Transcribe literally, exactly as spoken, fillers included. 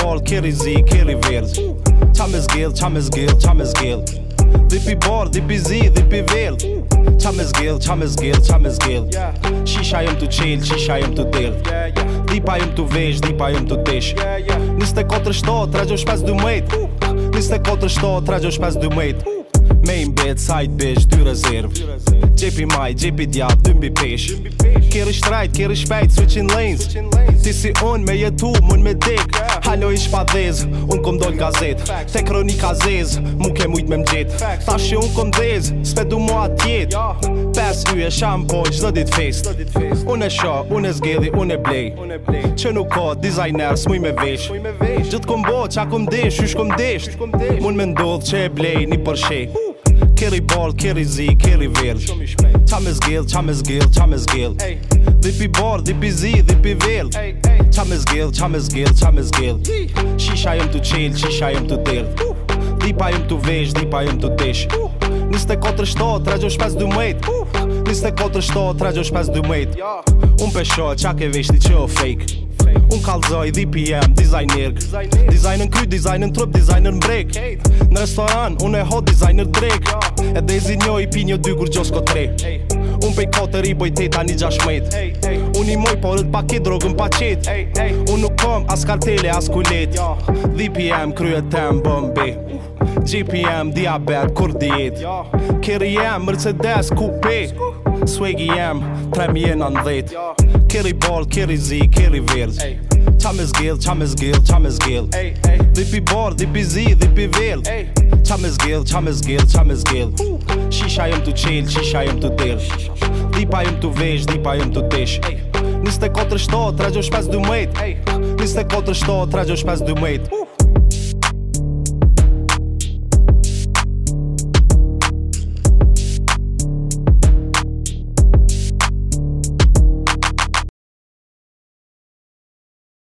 ball, ke rizik, ke riverdh. Qa me zgedh, qa me zgedh, qa me zgedh. Dhipi bar, dhipi zi, dhipi vel. Qa me zgedh, qa me zgedh, qa me zgedh. Shisha jem tu qel, shisha jem tu derdh. Dhipa jem tu vesh, dhipa jem tu tesh. njëzet e katër shtatë, tre gjasht pesë dymbëdhjetë. njëzet e katër shtatë, tre gjasht pesë dymbëdhjetë. Main bed, side bitch, dy rezerv. Gjepi maj, gjepi djap, dy mbi pesh. Keri shtrajt, keri shpejt, switching lanes. Ti si un me jetu, mun me dek. Halo ish pa dhez, un kom dol gazet. Te kronika zez, mu ke mujt me mgjet. Tash që un kom dhez, s'pe du mua tjet. Pes yje, shampoj, gjdo dit fest. Un e sha, un e zgedhi, un e blej. Që nuk ka designer, s'muj me vesh. Gjët kom bo, qa kom desh, ysh kom desh. Mun me ndodh që e blej, një përshe. Keri ball, keri zi, keri verdh. Qa me zgedh, qa me zgedh, qa me zgedh. Dhipi bar, dhipi zi, dhipi vel. Qa me zgedh, qa me zgedh, qa me zgedh. Shisha jem tu qel, shisha jem tu derdh. Dhipa jem tu vesh, dhipa jem tu tesh. njëzet e katër shtatë, tre gjasht pesë dymbëdhjetë. njëzet e katër shtatë, tre gjasht pesë dymbëdhjetë. Un pesha, qa ke veshti që o fake. Un kallzoj, dhipi jem, designer. Dizajnën kry, dizajnën trup, dizajnën mbrek. Në restoran, un e ho dizajner drek. E dezi njo i pi një dy kur gjos ko tre. Un pej katër i boj teta një gjashmet. Un i moj porët pa ki drogën pa qet. Un nuk kom as kartele as kulet. Dhipi jem, kryet tem bëmbi. G P M, diabet, kur diet. Keri jem, Mercedes, coupe. Swaggy jem, tre mijë e nëntëdhjetë. Keri ball, keri zi, keri verdh. Qa me zgedh, qa me zgedh, qa me zgedh. Dhipi bar, dhipi zi, dhipi vel. Qa me zgedh, qa me zgedh, qa me zgedh. Shisha jem tu qel, shisha jem tu derdh. Dhipa jem tu vesh, dhipa jem tu tesh. njëzet e katër shtatë, tre gjasht pesë dymbëdhjetë. njëzet e katër shtatë, tre gjasht pesë dymbëdhjetë.